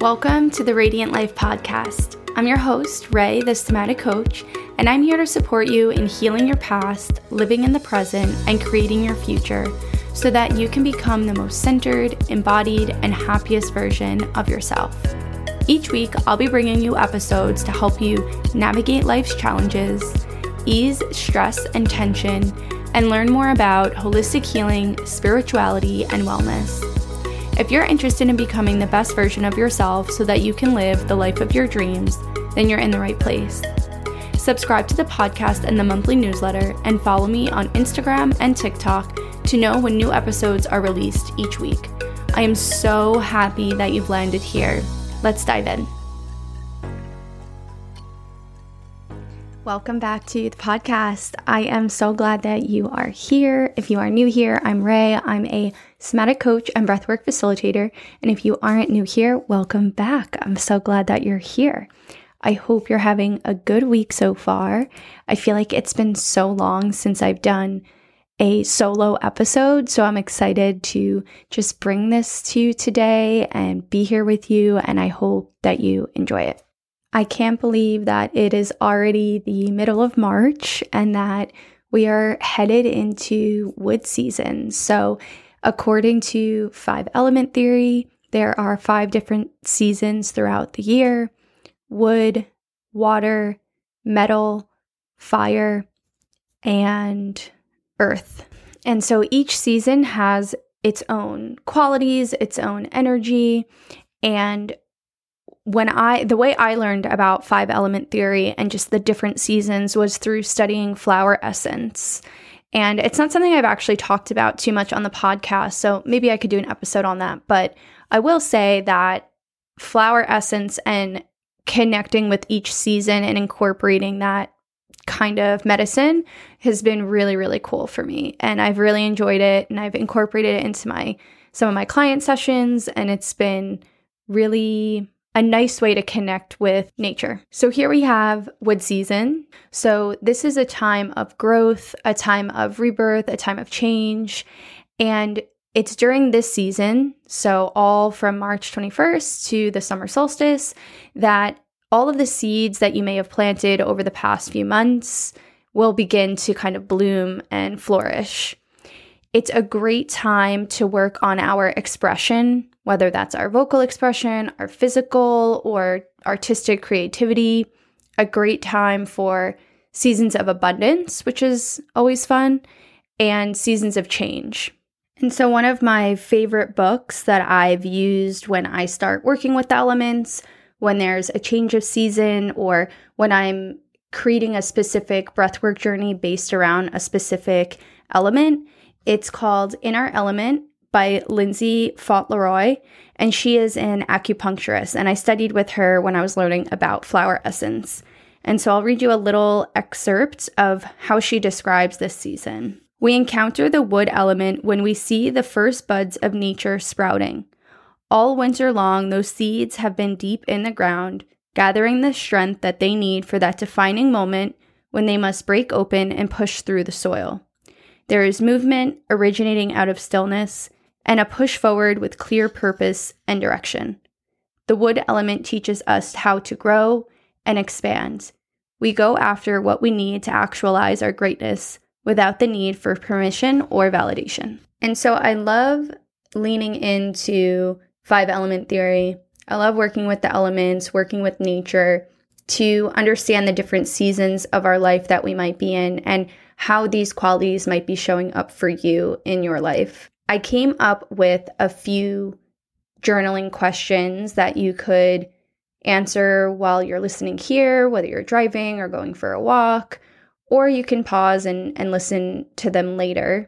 Welcome to the Radiant Life Podcast. I'm your host, Ray, the Somatic Coach, and I'm here to support you in healing your past, living in the present, and creating your future so that you can become the most centered, embodied, and happiest version of yourself. Each week, I'll be bringing you episodes to help you navigate life's challenges, ease stress and tension, and learn more about holistic healing, spirituality, and wellness. If you're interested in becoming the best version of yourself so that you can live the life of your dreams, then you're in the right place. Subscribe to the podcast and the monthly newsletter, and follow me on Instagram and TikTok to know when new episodes are released each week. I am so happy that you've landed here. Let's dive in. Welcome back to the podcast. I am so glad that you are here. If you are new here, I'm Ray. I'm a somatic coach and breathwork facilitator. And if you aren't new here, welcome back. I'm so glad that you're here. I hope you're having a good week so far. I feel like it's been so long since I've done a solo episode, so I'm excited to just bring this to you today and be here with you, and I hope that you enjoy it. I can't believe that it is already the middle of March and that we are headed into wood season. So according to 5-element theory, there are 5 different seasons throughout the year: wood, water, metal, fire, and earth. And so each season has its own qualities, its own energy, and the way I learned about 5-element theory and just the different seasons was through studying flower essence. And it's not something I've actually talked about too much on the podcast, so maybe I could do an episode on that. But I will say that flower essence and connecting with each season and incorporating that kind of medicine has been really, really cool for me. And I've really enjoyed it, and I've incorporated it into some of my client sessions, and it's been really a nice way to connect with nature. So here we have wood season. So this is a time of growth, a time of rebirth, a time of change. And it's during this season, so all from March 21st to the summer solstice, that all of the seeds that you may have planted over the past few months will begin to kind of bloom and flourish. It's a great time to work on our expression, whether that's our vocal expression, our physical or artistic creativity. A great time for seasons of abundance, which is always fun, and seasons of change. And so one of my favorite books that I've used when I start working with the elements, when there's a change of season, or when I'm creating a specific breathwork journey based around a specific element, it's called In Our Element by Lindsay Fauntleroy, and she is an acupuncturist, and I studied with her when I was learning about flower essence. And so I'll read you a little excerpt of how she describes this season. We encounter the wood element when we see the first buds of nature sprouting. All winter long, those seeds have been deep in the ground, gathering the strength that they need for that defining moment when they must break open and push through the soil. There is movement originating out of stillness and a push forward with clear purpose and direction. The wood element teaches us how to grow and expand. We go after what we need to actualize our greatness without the need for permission or validation. And so I love leaning into 5-element theory. I love working with the elements, working with nature to understand the different seasons of our life that we might be in and how these qualities might be showing up for you in your life. I came up with a few journaling questions that you could answer while you're listening here, whether you're driving or going for a walk, or you can pause and listen to them later.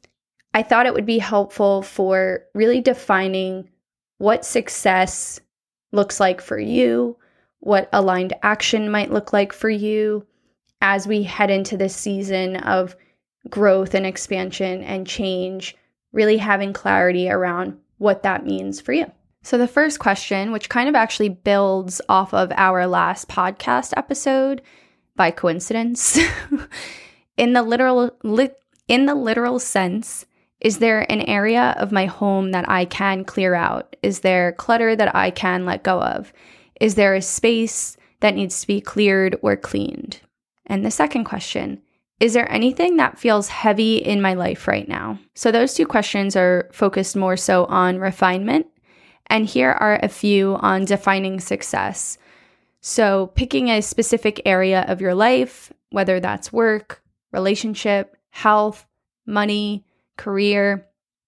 I thought it would be helpful for really defining what success looks like for you, what aligned action might look like for you as we head into this season of growth and expansion and change, really having clarity around what that means for you. So the first question, which kind of actually builds off of our last podcast episode by coincidence, in the literal sense, Is there an area of my home that I can clear out? Is there clutter that I can let go of? Is there a space that needs to be cleared or cleaned? And the second question, is there anything that feels heavy in my life right now? So those two questions are focused more so on refinement. And here are a few on defining success. So picking a specific area of your life, whether that's work, relationship, health, money, career.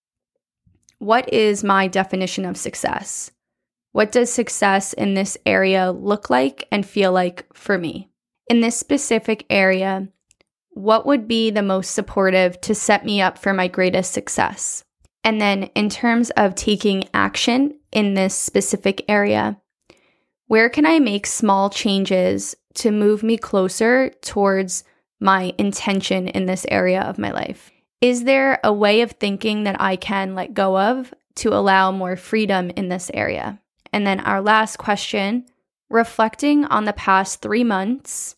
What is my definition of success? What does success in this area look like and feel like for me? In this specific area, what would be the most supportive to set me up for my greatest success? And then in terms of taking action in this specific area, where can I make small changes to move me closer towards my intention in this area of my life? Is there a way of thinking that I can let go of to allow more freedom in this area? And then our last question, reflecting on the past 3 months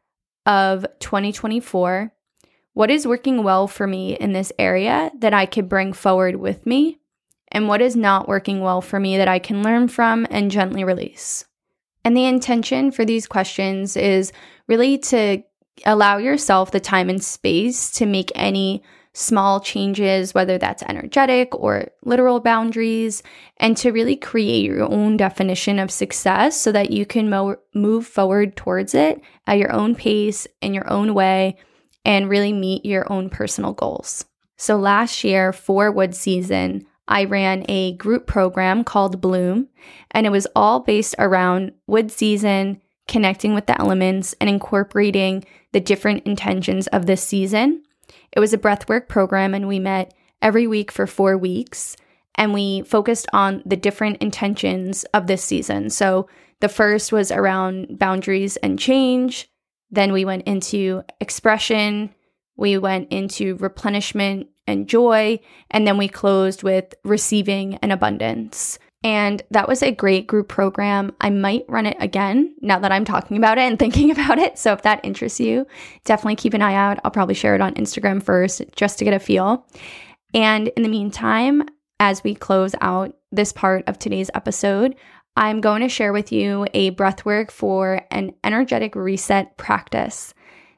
of 2024, what is working well for me in this area that I could bring forward with me? And what is not working well for me that I can learn from and gently release? And the intention for these questions is really to allow yourself the time and space to make any small changes, whether that's energetic or literal boundaries, and to really create your own definition of success so that you can move forward towards it at your own pace, in your own way, and really meet your own personal goals. So last year for Wood Season, I ran a group program called Bloom, and it was all based around Wood Season, connecting with the elements, and incorporating the different intentions of this season. It was a breathwork program, and we met every week for 4 weeks, and we focused on the different intentions of this season. So the first was around boundaries and change. Then we went into expression. We went into replenishment and joy. And then we closed with receiving and abundance. And that was a great group program. I might run it again now that I'm talking about it and thinking about it. So if that interests you, definitely keep an eye out. I'll probably share it on Instagram first just to get a feel. And in the meantime, as we close out this part of today's episode, I'm going to share with you a breathwork for an energetic reset practice.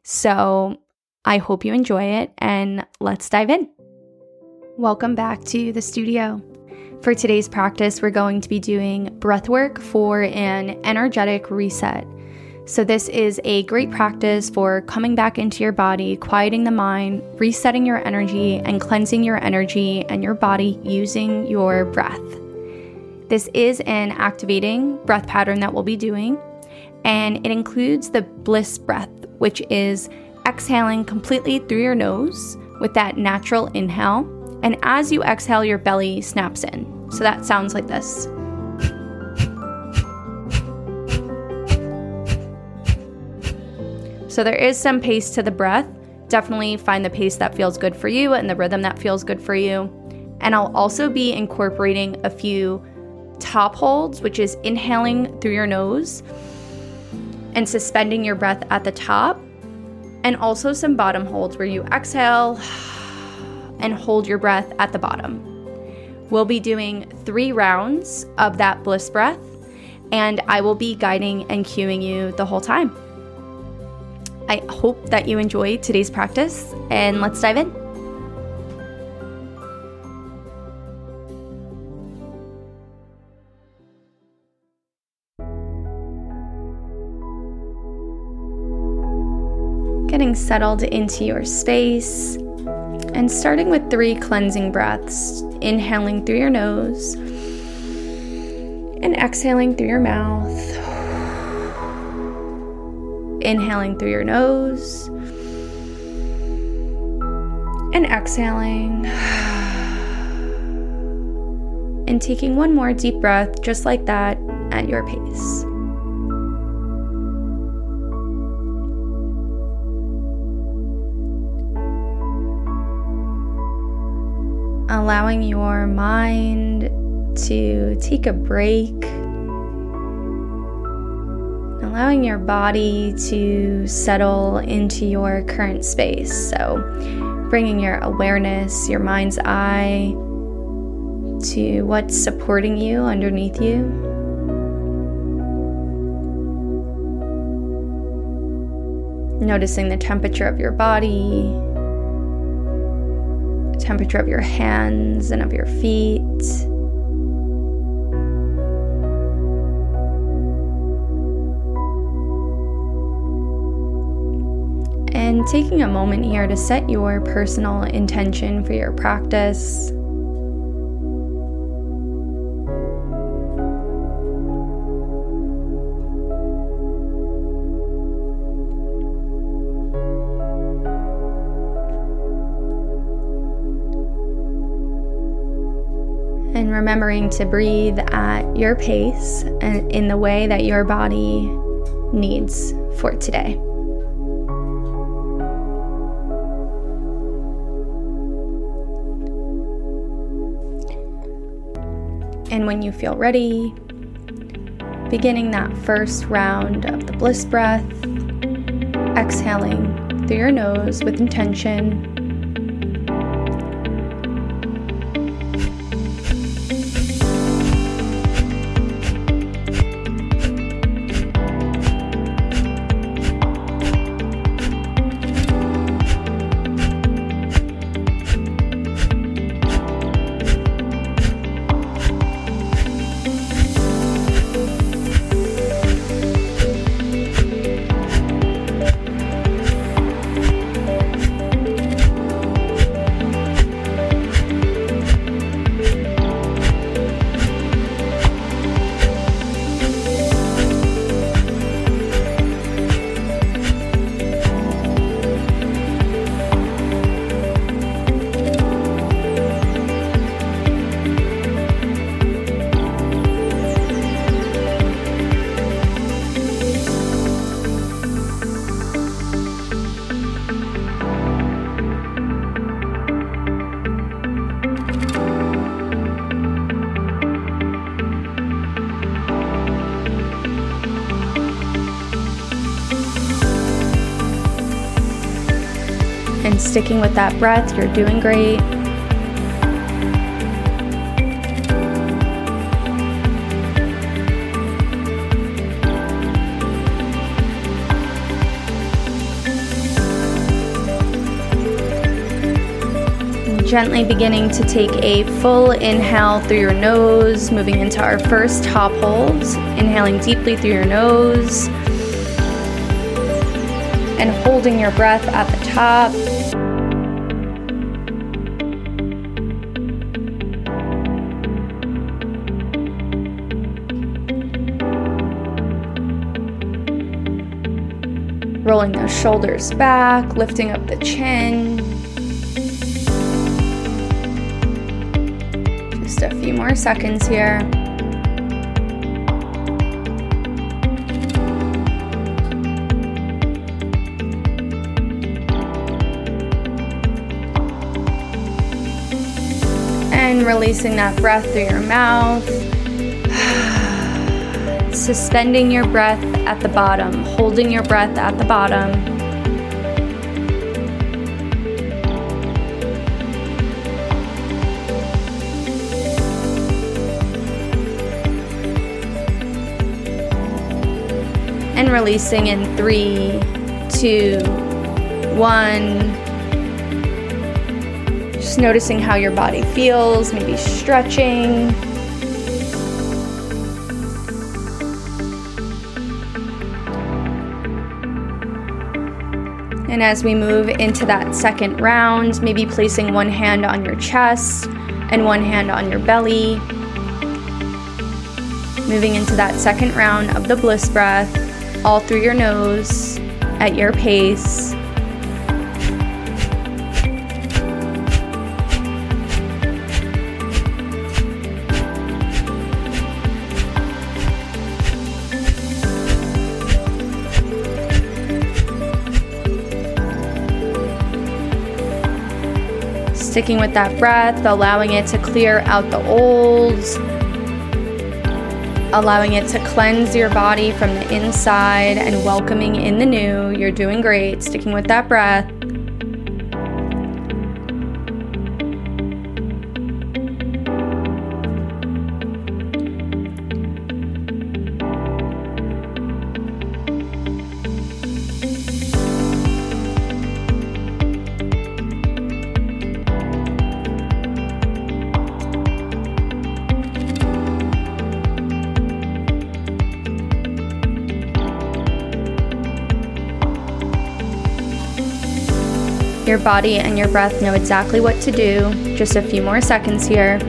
So I hope you enjoy it, and let's dive in. Welcome back to the studio. For today's practice, we're going to be doing breathwork for an energetic reset. So this is a great practice for coming back into your body, quieting the mind, resetting your energy, and cleansing your energy and your body using your breath. This is an activating breath pattern that we'll be doing, and it includes the bliss breath, which is exhaling completely through your nose with that natural inhale. And as you exhale, your belly snaps in. So that sounds like this. So there is some pace to the breath. Definitely find the pace that feels good for you and the rhythm that feels good for you. And I'll also be incorporating a few top holds, which is inhaling through your nose and suspending your breath at the top. And also some bottom holds where you exhale and hold your breath at the bottom. We'll be doing 3 rounds of that bliss breath, and I will be guiding and cueing you the whole time. I hope that you enjoy today's practice, and let's dive in. Getting settled into your space, and starting with 3 cleansing breaths, inhaling through your nose and exhaling through your mouth. Inhaling through your nose and exhaling. And taking one more deep breath just like that at your pace. Allowing your mind to take a break. Allowing your body to settle into your current space. So bringing your awareness, your mind's eye, to what's supporting you underneath you. Noticing the temperature of your body, the temperature of your hands and of your feet. And taking a moment here to set your personal intention for your practice. And remembering to breathe at your pace and in the way that your body needs for today. And when you feel ready, beginning that first round of the bliss breath, exhaling through your nose with intention. And sticking with that breath, you're doing great. And gently beginning to take a full inhale through your nose, moving into our first top hold. Inhaling deeply through your nose and holding your breath at the top. Rolling those shoulders back, lifting up the chin. Just a few more seconds here. And releasing that breath through your mouth. Suspending your breath at the bottom, holding your breath at the bottom. And releasing in 3, 2, 1. Just noticing how your body feels, maybe stretching. And as we move into that second round, maybe placing one hand on your chest and one hand on your belly. Moving into that second round of the bliss breath, all through your nose, at your pace. Sticking with that breath, allowing it to clear out the old, allowing it to cleanse your body from the inside and welcoming in the new. You're doing great. Sticking with that breath. Your body and your breath know exactly what to do. Just a few more seconds here.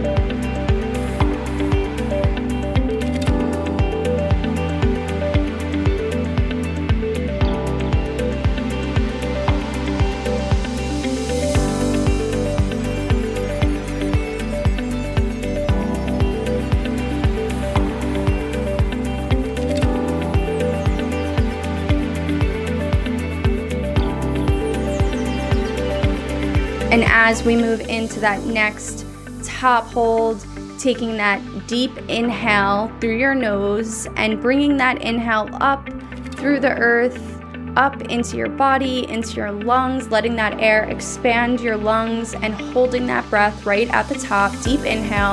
And as we move into that next top hold, taking that deep inhale through your nose and bringing that inhale up through the earth, up into your body, into your lungs, letting that air expand your lungs and holding that breath right at the top. Deep inhale.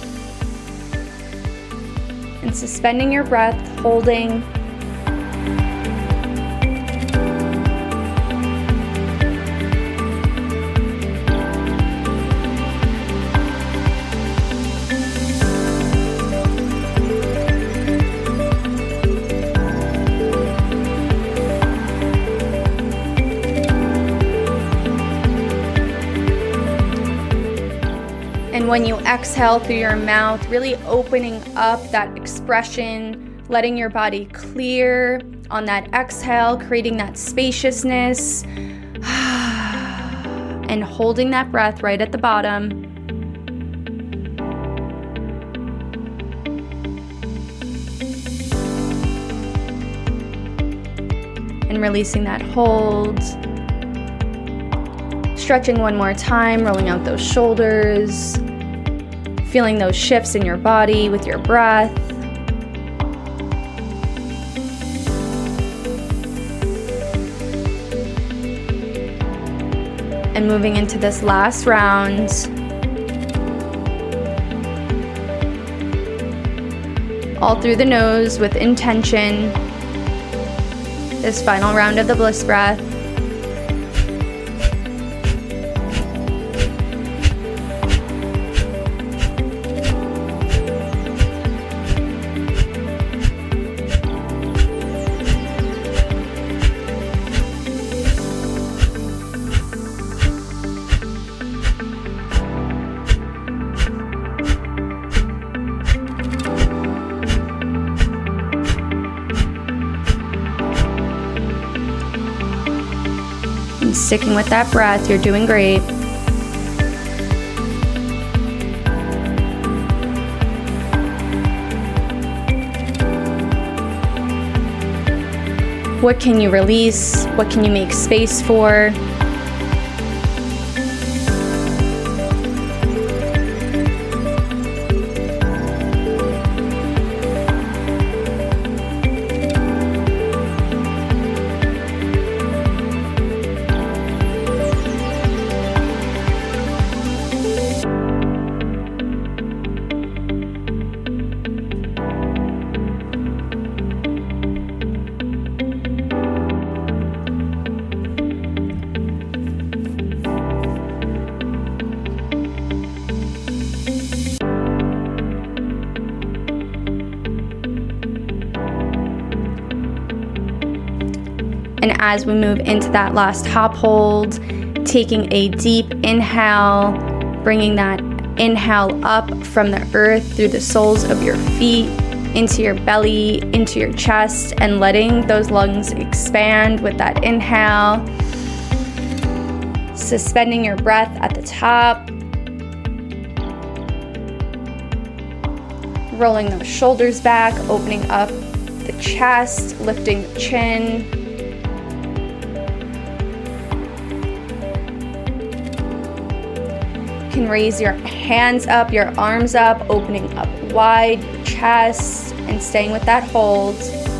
And suspending your breath, holding. And when you exhale through your mouth, really opening up that expression, letting your body clear on that exhale, creating that spaciousness, and holding that breath right at the bottom. And releasing that hold. Stretching one more time, rolling out those shoulders, feeling those shifts in your body with your breath. And moving into this last round. All through the nose with intention. This final round of the bliss breath. Sticking with that breath, you're doing great. What can you release? What can you make space for? And as we move into that last hop hold, taking a deep inhale, bringing that inhale up from the earth through the soles of your feet, into your belly, into your chest, and letting those lungs expand with that inhale. Suspending your breath at the top. Rolling those shoulders back, opening up the chest, lifting the chin. You can raise your hands up, your arms up, opening up wide your chest and staying with that hold.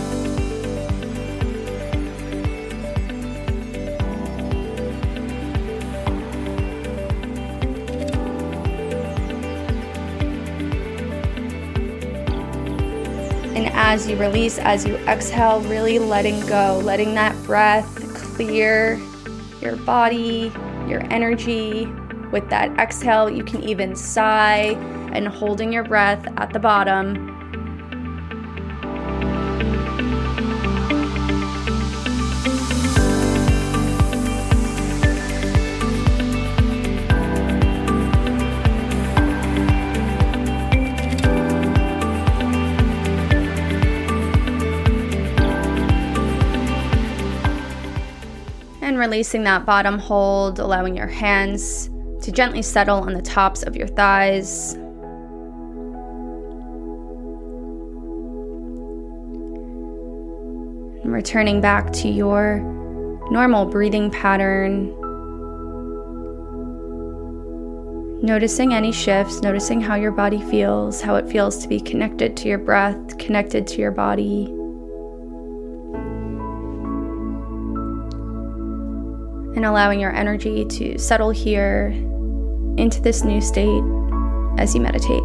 And as you release, as you exhale, really letting go, letting that breath clear your body, your energy. With that exhale, you can even sigh and holding your breath at the bottom. releasing that bottom hold, allowing your hands to gently settle on the tops of your thighs. And returning back to your normal breathing pattern. Noticing any shifts, noticing how your body feels, how it feels to be connected to your breath, connected to your body. And allowing your energy to settle here into this new state as you meditate.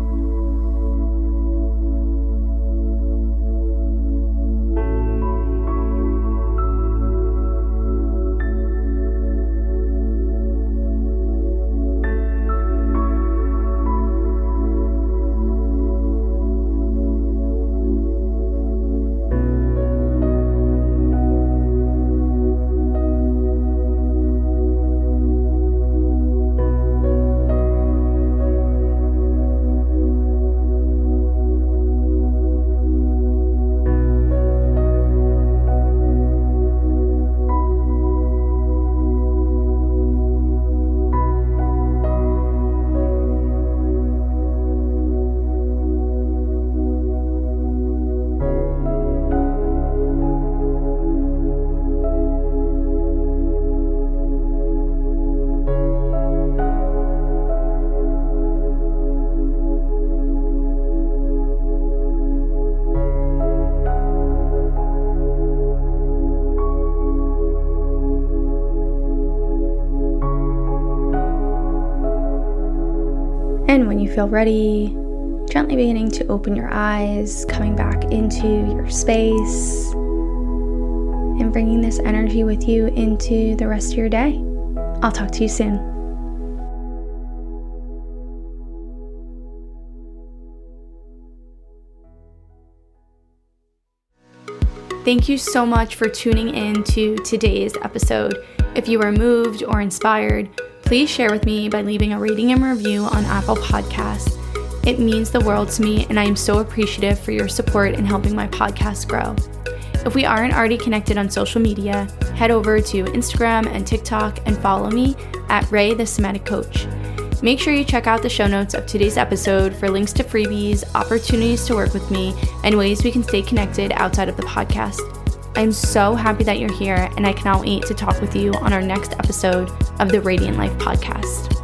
And when you feel ready, gently beginning to open your eyes, coming back into your space, and bringing this energy with you into the rest of your day. I'll talk to you soon. Thank you so much for tuning in to today's episode. If you were moved or inspired, please share with me by leaving a rating and review on Apple Podcasts. It means the world to me, and I am so appreciative for your support in helping my podcast grow. If we aren't already connected on social media, head over to Instagram and TikTok and follow me at Ray the Somatic Coach. Make sure you check out the show notes of today's episode for links to freebies, opportunities to work with me, and ways we can stay connected outside of the podcast. I'm so happy that you're here, and I cannot wait to talk with you on our next episode of the Radiant Life Podcast.